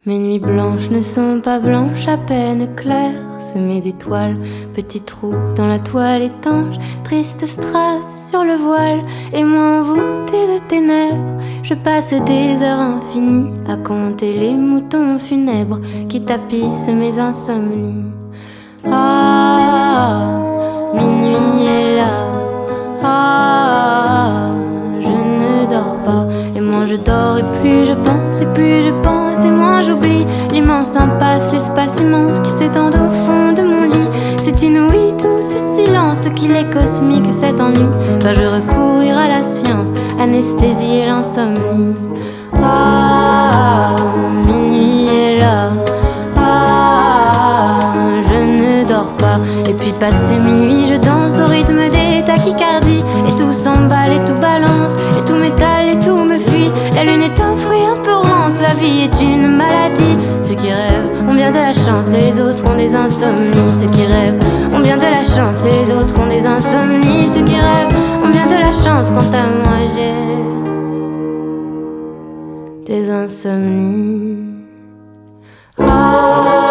Mes nuits blanches ne sont pas blanches, à peine claires, semées d'étoiles, petits trous dans la toile étanche, triste strass sur le voile, et moi envoûtée de ténèbres, je passe des heures infinies à compter les moutons funèbres qui tapissent mes insomnies. Ah, minuit est là, ah, je ne dors pas, et moins je dors et plus je pense, et plus je pense et moins j'oublie l'immense impasse, l'espace immense qui s'étend au fond de mon lit. C'est inouï tout ce silence qu'il est cosmique, cet ennui. Dois-je recourir à la science, anesthésier l'insomnie? Ah, minuit est là, ah, je ne dors pas. Et puis passé minuit, je danse au rythme des tachycardies, et tout s'emballe et tout balance, et tout m'étale et tout me fuit. La lune est un fruit un peu rance, la vie est une maladie. Ceux qui rêvent ont bien de la chance et les autres ont des insomnies. Ceux qui rêvent ont bien de la chance et les autres ont des insomnies. Ceux qui rêvent ont bien de la chance, quant à moi j'ai des insomnies. Ah.